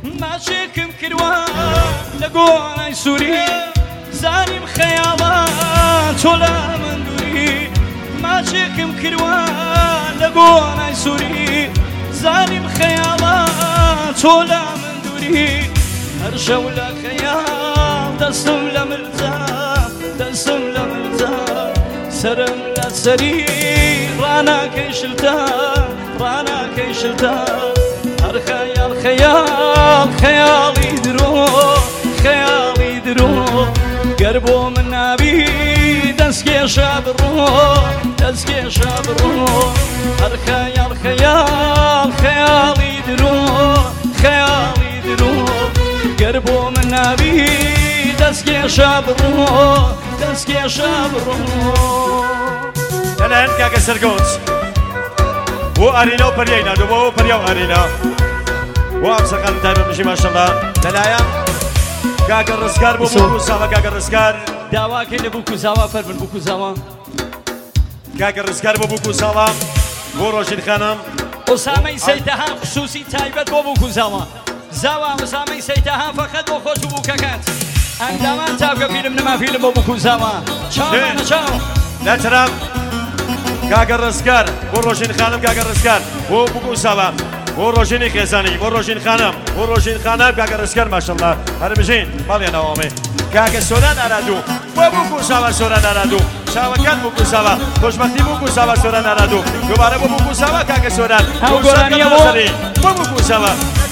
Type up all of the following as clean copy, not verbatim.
ماچێکم کردوە لە گۆڕای سووری زانیم خەیاڵات تۆ لە من دووری ماچێکم کردوە لە گۆڕای سووری زانیم خەیاڵات تۆ لە من دووری هەر شەو لە خەیاڵ دەستم لە ملتە دەستم لە ملتە سرم لە سەری ڕاناکەی شلتە ڕاناکەی شلتە هەر خەیاڵ خەیاڵ خەیاڵی درۆ خەیاڵی درۆ گەر بۆ من نابی دەستکێشە بڕۆ دەستکێشە بڕۆ هەر خەیاڵ خەیاڵ خەیاڵی درۆ خەیاڵی درۆ گەر بۆ من نابی دەستکێشە بڕۆ دەستکێشە بڕۆ لەلایەن کاکە سەرگۆچ بۆ ئارینە و پەریای نادۆ بۆ پەریا و ئارینە بۆ ئەم سەقام تایبەتمەشی ماشەڵڵا لەلایەن کاکە ڕزگار بۆ بووکوساوە کاکە ڕزگار داواکەی لە بووکوساوە فەرمن بووکوساوە کاکە ڕزگار بۆ بووکوساوە بۆ ڕۆژین خانم ئۆسامەی سەیتەها خصوصی تایبەت بۆ بووکوساوە زاوا ئۆسامەی سەیتەها فەقەت بۆ خۆش و بووکەکەت ئەنگامان چاوکە فیلم نەما فیلم بۆ بووکوساوە چاوانە چاو نەچرام کاکە ڕزگار بۆ ڕۆژین خانم کاکە ڕزگار بۆ بووکوساوە بۆ ڕۆژینی خێزانی بۆ ڕۆژین خانم بۆ ڕۆژین خانم کاکە ڕزگار ماشەڵڵا هەربژین باڵێنەوەمێ کاکە سۆران ئارادوو بۆ بووکوساوە سۆران ئارادوو چاوەکان بووکوساوە خۆشبەختی بووکوساوە سۆران ئارادوو دووبارە بۆ بووکوساوە کاکە سۆران بۆ بووکوساوە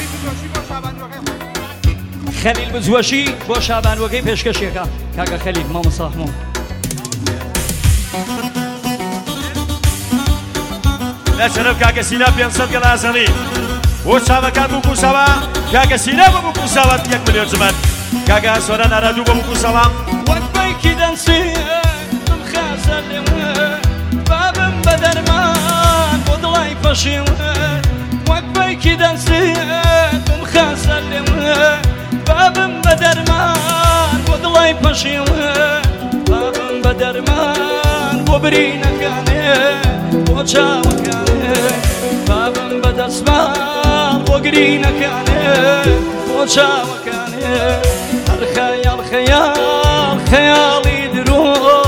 خەلیل بزوەشی بۆ شابانوەکەی پێشکەشێکە کاکە خەلیل مامۆستا لە شەرەف کاکە سینا 500 گەڵازەڵی بۆ چاوەکان بووکوساوە کاکە سینا بۆ بووکوساوە 1 ملیۆن زمان کاکە سۆران ئارادوو بۆ بووکوساوە وەک بەیکی دەنسی خازە لێوە بابم بە دەرمان بۆ دڵای پەشێوە وەک بەیکی دەنسی خازە لێوە بابم بە دەرمان بۆ دڵای پەشێوە بابم بە دەرمان بۆ برینەکانێ بۆ چاوەکانێ بابم بە دەستمان بۆ گرینەکانێ بۆ چاوەکانێ هەر خەیاڵ خەیاڵ خەیاڵی درۆ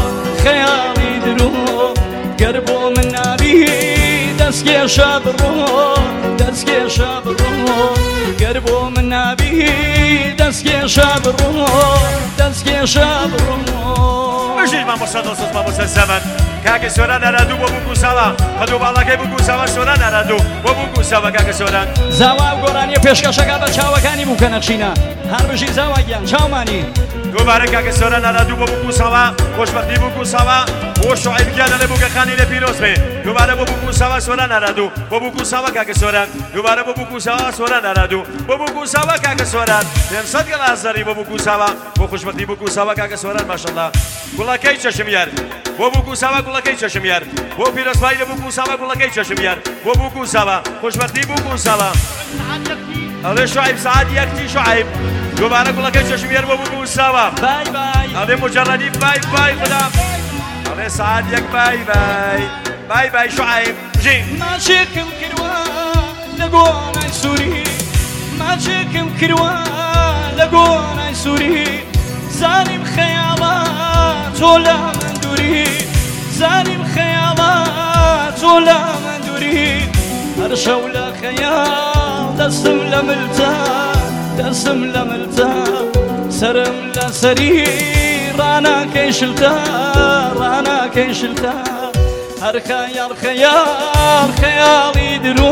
خەیاڵی درۆ گەر بۆ من نابی دەستکێشە بڕۆ دەستکێشە بڕۆ گەر بۆ من نابی دەستکێشە بڕۆ دەستکێشە بڕۆ بژین مامۆستا دڵسۆز مامۆستا زەمەن کاکە سۆران ئارادوو بۆ بووکوساوە قەدوو باڵەکەی بووکوساوە سۆران ئارادوو بۆ بووکوساوە کاکە سۆران زاوا و گۆرانیە پێشکەشەکە بە چاوەکانی بووکە نەخشینە هەر بژی زاواگیان چاومانی دووبارە کاکە سۆران ئارادوو بۆ بووکوساوە خۆشبەختی بووکوساوە بۆ شوعیبگیانە لە بووکەخانی لە پیرۆز بێ دووبارە بۆ بووکوساوە سۆران ئارادوو بۆ بووکوساوە کاکە سۆران دووبارە بۆ بووکوساوە سۆران ئارادوو بۆ بووکوساوە کاکە سۆران 500 گەڵازەری بۆ بووکوساوە بۆ خوشبەختی بووکوساوە کاکە سۆران ماشەڵڵا گوڵەکەی چەشمیار بۆ بووکوساوە گوڵەکەی چەشمیار بۆ پیرۆزبایی لە بووکوساوە گوڵەکەی چەشمیار بۆ بووکوساوە خوشبەختی بووکوساوە ئەڵێ شوعیب سعاد یەکتی شوعیب دووبارە گوڵەکەی چەشمیار بۆ بووکوساوە بای بای ئەڵێ مجەڕەدی بای بای خدا ئەڵێ سعاد یەک بای بای بای بای شوعیب ژین ماچێکم کردوە لە گۆڕای سووری ماچێکم کردوە لە گۆڕای سووری زانیم خەیاڵات تۆ لە من دووری زانیم خەیاڵات تۆ لە من دووری هەر شەو لە خەیاڵ دەستم لە ملتە دەستم لە ملتە سرم لە سەری ڕاناکەی شلتە ڕاناکەی شلتە هەر خەیاڵ خەیاڵ خەیاڵی درۆ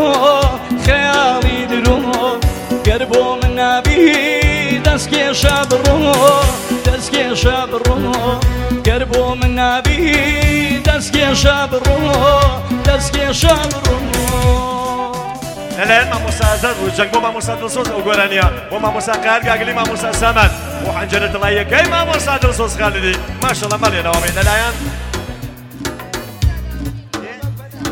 خەیاڵی درۆ گەر بۆ من نابی دەستکێشە بڕۆ دەستکێشە بڕۆ گەر بۆ من نابی دەستکێشە بڕۆ دەستکێشە بڕۆ لەلایەن مامۆستا ئازاد ڕووجەنگ بۆ مامۆستا دڵسۆز ئەو گۆرانیە بۆ مامۆستا قار گاگلی مامۆستا سامان بۆ حەنجەرە دڵاییەکەی مامۆستا دڵسۆز خالدی ماشەڵڵا مەڵێنەوەمێ لەلایەن